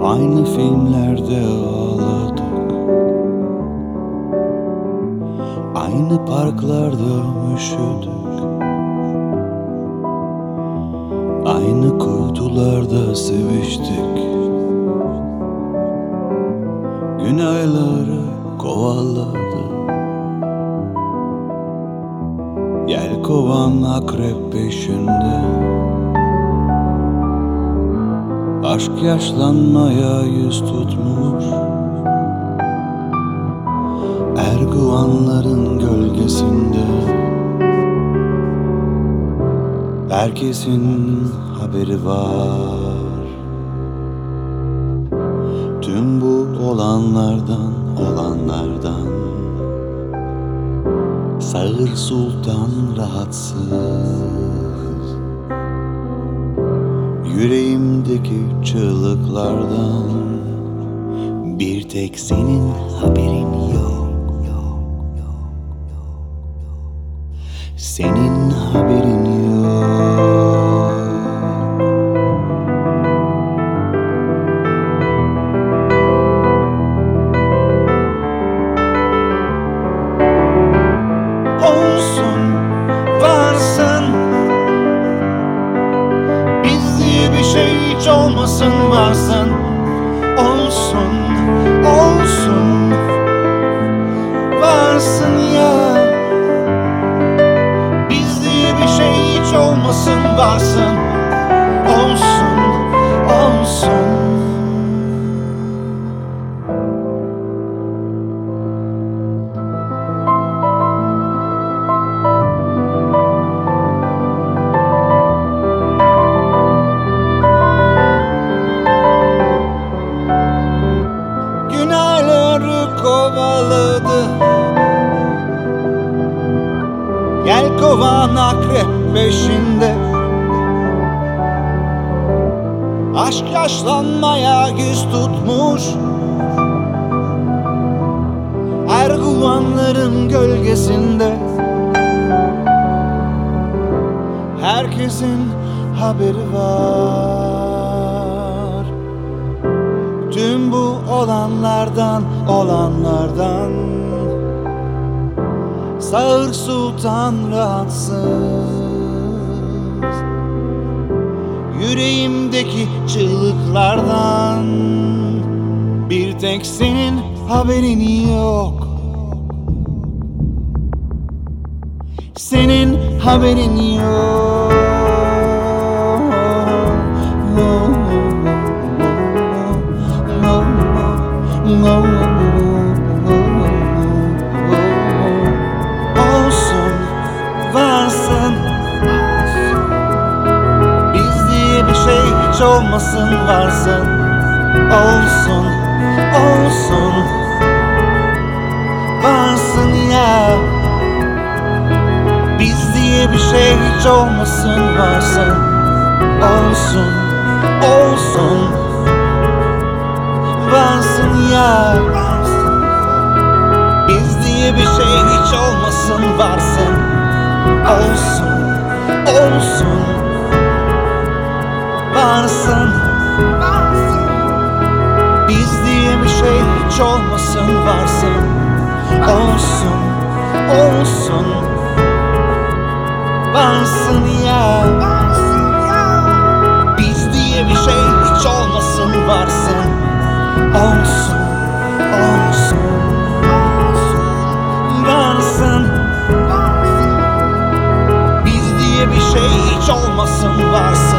Aynı filmlerde ağladık, aynı parklarda üşüdük, aynı kuytularda seviştik. Gün ayları kovaladı, yelkovan akrep peşinde. Aşk yaşlanmaya yüz tutmuş, erguvanların gölgesinde. Herkesin haberi var tüm bu olanlardan. Sağır Sultan rahatsız, yüreğimdeki çığlıklardan. Bir tek senin haberin yok. Senin haberin yok. Olsun, varsın, biz diye bir şey hiç olmasın, varsın. Olsun, olsun, varsın ya. Biz diye bir şey hiç olmasın, varsın. Olsun, olsun. Kovaladı, yelkovan akrep peşinde. Aşk yaşlanmaya yüz tutmuş, erguvanların gölgesinde. Herkesin haberi var tüm bu olanlardan. Sağır Sultan rahatsız, yüreğimdeki çığlıklardan. Bir tek senin haberin yok. Senin haberin yok. Olsun, varsın, biz diye bir şey hiç olmasın, varsın. Olsun, olsun, varsın ya. Biz diye bir şey hiç olmasın, varsın. Olsun, olsun, varsın ya. Biz diye bir şey hiç olmasın, varsın. Olsun, olsun, varsın. Biz diye bir şey hiç olmasın, varsın. Olsun, olsun, varsın ya. Biz diye bir şey hiç olmasın, varsın. Olsun, olsun, varsın. Biz diye bir şey hiç olmasın, varsın.